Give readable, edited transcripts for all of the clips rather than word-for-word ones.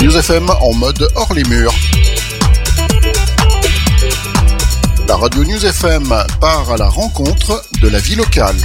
News FM en mode hors les murs. La radio News FM part à la rencontre de la vie locale.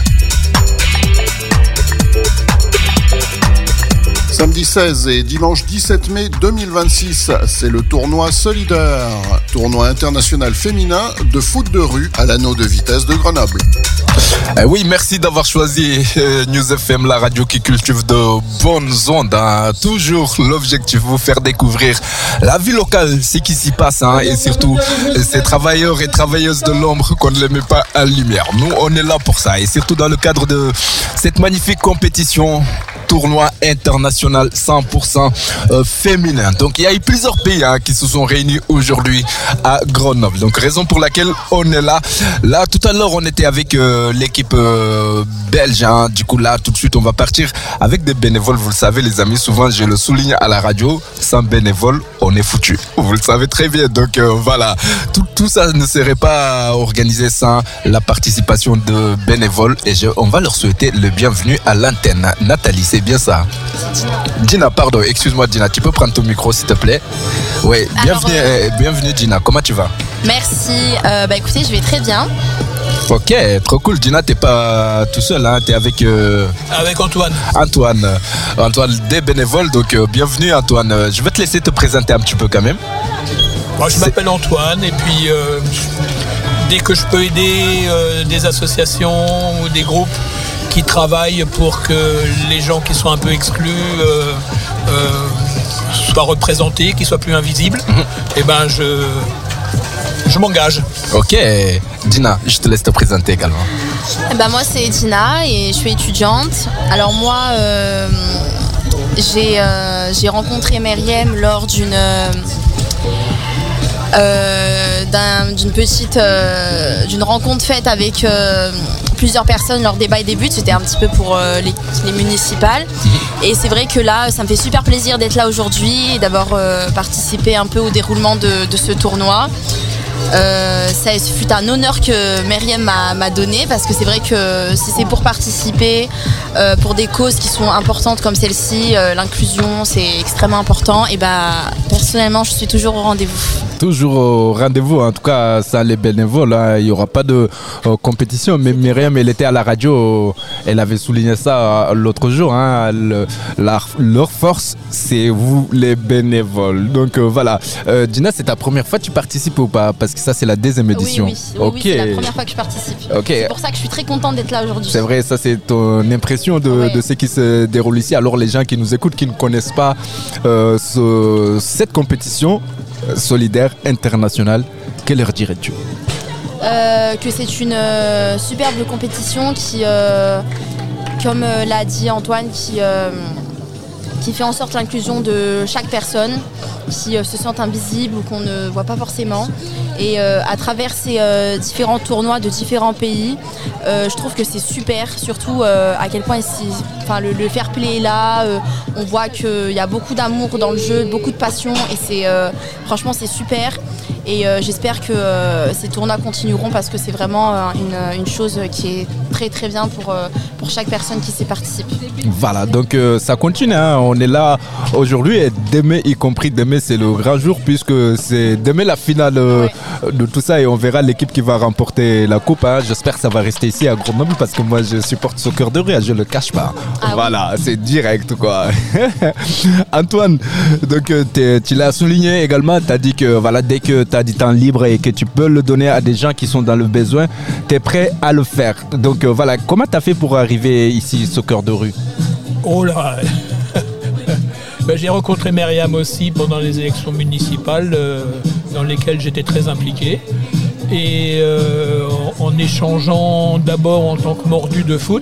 Samedi 16 et dimanche 17 mai 2026, c'est le tournoi Solidaire, tournoi international féminin de foot de rue à l'anneau de vitesse de Grenoble. Oui, merci d'avoir choisi News FM, la radio qui cultive de bonnes ondes. Toujours l'objectif, vous faire découvrir la vie locale, ce qui s'y passe, et surtout ces travailleurs et travailleuses de l'ombre qu'on ne les met pas en lumière. Nous, on est là pour ça, et surtout dans le cadre de cette magnifique compétition. Tournoi international 100% féminin. Donc il y a eu plusieurs pays qui se sont réunis aujourd'hui à Grenoble. Donc raison pour laquelle on est là. Là tout à l'heure on était avec l'équipe belge. Du coup là tout de suite on va partir avec des bénévoles. Vous le savez les amis, souvent je le souligne à la radio, sans bénévoles on est foutu. Vous le savez très bien. Donc voilà, tout ça ne serait pas organisé sans la participation de bénévoles. Et on va leur souhaiter le bienvenu à l'antenne. Nathalie, c'est bien ça. Dina, pardon, excuse-moi Dina, tu peux prendre ton micro s'il te plaît. Oui, bienvenue Dina, comment tu vas? Merci, écoutez, je vais très bien. Ok, trop cool. Dina, t'es pas tout seul, t'es avec... Avec Antoine. Antoine des bénévoles, donc bienvenue Antoine. Je vais te laisser te présenter un petit peu quand même. Moi, je m'appelle Antoine et puis dès que je peux aider des associations ou des groupes qui travaillent pour que les gens qui sont un peu exclus soient représentés, qu'ils soient plus invisibles, et je m'engage. Ok, Dina, je te laisse te présenter également. Moi c'est Dina et je suis étudiante. Alors moi j'ai rencontré Myriam lors d'une rencontre faite avec plusieurs personnes lors des bails des buts. C'était un petit peu pour les municipales. Et c'est vrai que là, ça me fait super plaisir d'être là aujourd'hui et d'avoir participé un peu au déroulement de ce tournoi. Ça fut un honneur que Myriam m'a donné parce que c'est vrai que si c'est pour participer pour des causes qui sont importantes comme celle-ci, l'inclusion c'est extrêmement important et personnellement je suis toujours au rendez-vous. Toujours au rendez-vous, en tout cas sans les bénévoles, il n'y aura pas de compétition. Mais Myriam, elle était à la radio, elle avait souligné ça l'autre jour. Leur force, c'est vous les bénévoles. Donc voilà. Dina, c'est ta première fois que tu participes ou pas? Parce que ça, c'est la deuxième édition. Oui, c'est la première fois que je participe. C'est pour ça que je suis très contente d'être là aujourd'hui. C'est vrai, ça c'est ton impression de ce qui se déroule ici. Alors les gens qui nous écoutent, qui ne connaissent pas cette compétition solidaire internationale, que leur dirais-tu? Que c'est une superbe compétition qui, comme l'a dit Antoine, qui fait en sorte l'inclusion de chaque personne qui se sentent invisibles ou qu'on ne voit pas forcément. Et à travers ces différents tournois de différents pays, je trouve que c'est super, surtout à quel point le fair play est là. On voit qu'il y a beaucoup d'amour dans le jeu, beaucoup de passion et franchement c'est super. Et j'espère que ces tournois continueront parce que c'est vraiment une chose qui est très très bien pour chaque personne qui s'y participe. Voilà, donc ça continue. On est là aujourd'hui et demain, y compris demain, c'est le grand jour puisque c'est demain la finale de tout ça et on verra l'équipe qui va remporter la coupe. J'espère que ça va rester ici à Grenoble parce que moi je supporte Soccer de rue, je le cache pas. Voilà, c'est direct quoi. Antoine, donc tu l'as souligné également, tu as dit que voilà, dès que tu as du temps libre et que tu peux le donner à des gens qui sont dans le besoin, tu es prêt à le faire. Donc voilà, comment tu as fait pour arriver ici Soccer de rue? Oh là j'ai rencontré Myriam aussi pendant les élections municipales dans lesquelles j'étais très impliqué. Et en échangeant d'abord en tant que mordu de foot,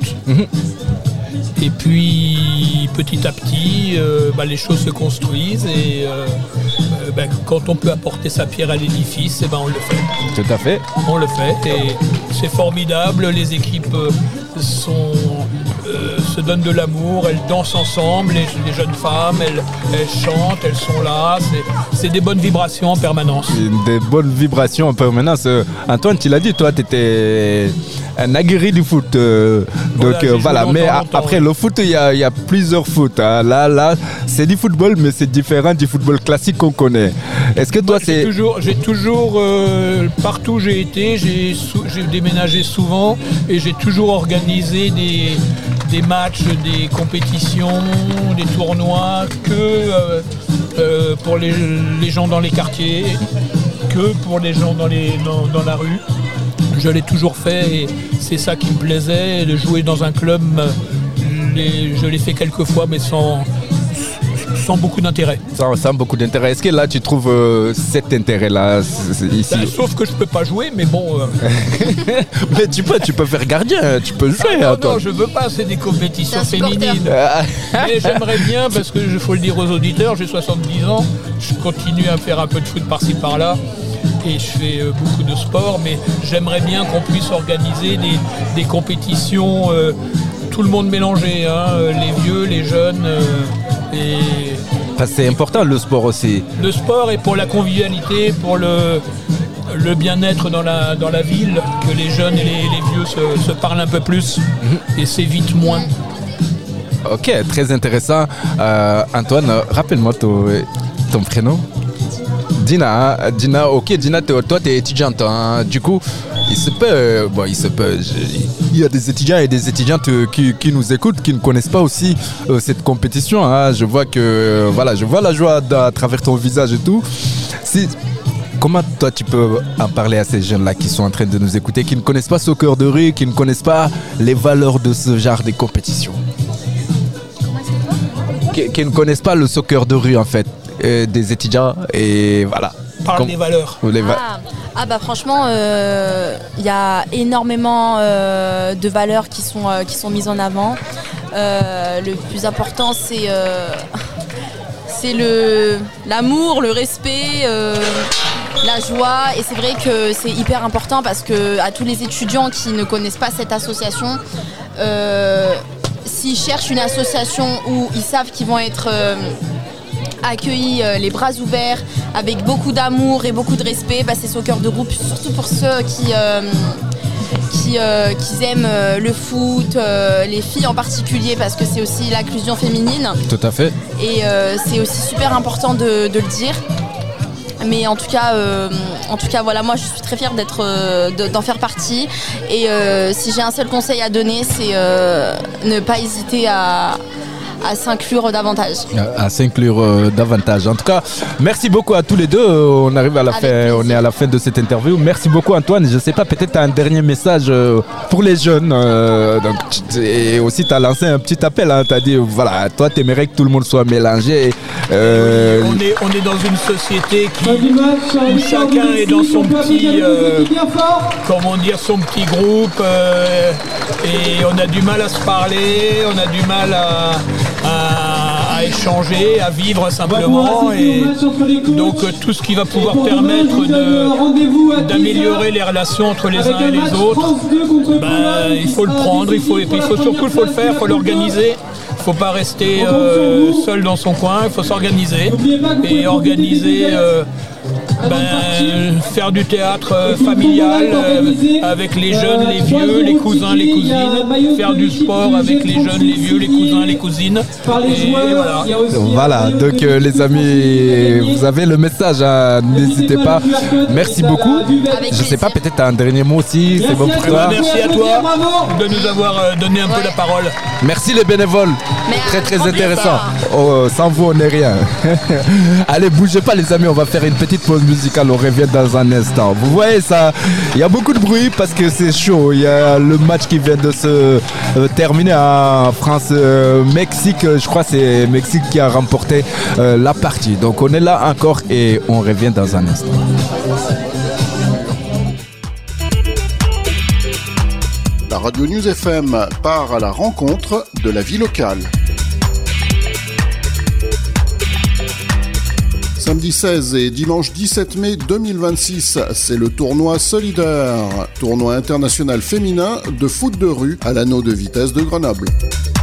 et puis petit à petit, les choses se construisent et quand on peut apporter sa pierre à l'édifice, on le fait. Tout à fait. On le fait et c'est formidable. Les équipes se se donnent de l'amour, elles dansent ensemble, les jeunes femmes, elles chantent, elles sont là. C'est des bonnes vibrations en permanence. Des bonnes vibrations en permanence. Antoine, tu l'as dit, toi, tu étais un aguerri du foot. Voilà. Mais après le foot, il y a plusieurs foot. Hein. Là, c'est du football, mais c'est différent du football classique qu'on connaît. Est-ce que toi, j'ai toujours partout où j'ai été, j'ai déménagé souvent et j'ai toujours organisé des matchs, des compétitions, des tournois pour les gens dans les quartiers, que pour les gens dans la rue. Je l'ai toujours fait et c'est ça qui me plaisait, de jouer dans un club. Je l'ai fait quelques fois, mais sans beaucoup d'intérêt. Sans beaucoup d'intérêt. Est-ce que là, tu trouves cet intérêt-là ici? Sauf que je peux pas jouer, mais bon... Mais tu peux faire gardien, tu peux jouer. Non, je veux pas, c'est des compétitions féminines. Mais j'aimerais bien, parce que il faut le dire aux auditeurs, j'ai 70 ans, je continue à faire un peu de foot par-ci par-là. Et je fais beaucoup de sport, mais j'aimerais bien qu'on puisse organiser des compétitions, tout le monde mélangé, hein, les vieux, les jeunes. C'est important le sport aussi. Le sport est pour la convivialité, pour le bien-être dans la ville, que les jeunes et les vieux se parlent un peu plus et s'évitent moins. Ok, très intéressant. Antoine, rappelle-moi ton prénom. Dina, ok, Dina, toi tu es étudiante, hein. Du coup, il se peut, il y a des étudiants et des étudiantes qui nous écoutent, qui ne connaissent pas aussi cette compétition, hein. Je vois la joie à travers ton visage et tout. Comment toi tu peux en parler à ces jeunes-là qui sont en train de nous écouter, qui ne connaissent pas Soccer de rue, qui ne connaissent pas les valeurs de ce genre de compétition, qui ne connaissent pas le soccer de rue en fait? Des étudiants et voilà. Parle des valeurs. Franchement, il y a énormément de valeurs qui sont mises en avant. Le plus important, c'est l'amour, le respect, la joie. Et c'est vrai que c'est hyper important parce que à tous les étudiants qui ne connaissent pas cette association, s'ils cherchent une association où ils savent qu'ils vont être accueillis les bras ouverts, avec beaucoup d'amour et beaucoup de respect, c'est Soccer de groupe, surtout pour ceux qui aiment le foot, les filles en particulier, parce que c'est aussi l'inclusion féminine. Tout à fait. Et c'est aussi super important de le dire. Mais en tout cas, voilà, moi je suis très fière d'en faire partie. Et si j'ai un seul conseil à donner, c'est ne pas hésiter à s'inclure davantage. À s'inclure davantage. En tout cas, merci beaucoup à tous les deux. On arrive à la fin, on est à la fin de cette interview. Merci beaucoup Antoine. Je ne sais pas, peut-être tu as un dernier message pour les jeunes. Et aussi tu as lancé un petit appel. Hein. Tu as dit, voilà, toi tu aimerais que tout le monde soit mélangé. On est dans une société où chacun est dans son petit, son petit groupe. Et on a du mal à se parler, on a du mal à échanger, à vivre simplement, et donc tout ce qui va pouvoir permettre d'améliorer les relations entre les uns et les autres, il faut le prendre, il faut surtout le faire, il faut l'organiser. Il ne faut pas rester seul dans son coin, il faut s'organiser et organiser, faire du théâtre familial avec les jeunes, les vieux, les cousins, les cousines, faire du sport avec les jeunes, les vieux, les cousins, les cousines. Et voilà, donc les amis, vous avez le message, hein, n'hésitez pas. Merci beaucoup. Je ne sais pas, peut-être un dernier mot aussi, c'est bon pour toi. Merci à toi de nous avoir donné un peu la parole. Merci les bénévoles. Très très intéressant. Sans vous on n'est rien. Allez, bougez pas les amis, on va faire une petite pause musicale, on revient dans un instant. Vous voyez ça, il y a beaucoup de bruit parce que c'est chaud. Il y a le match qui vient de se terminer en France-Mexique. Je crois que c'est Mexique qui a remporté la partie. Donc on est là encore et on revient dans un instant. La radio News FM part à la rencontre de la vie locale. Samedi 16 et dimanche 17 mai 2026, c'est le tournoi Solidaire, tournoi international féminin de foot de rue à l'anneau de vitesse de Grenoble.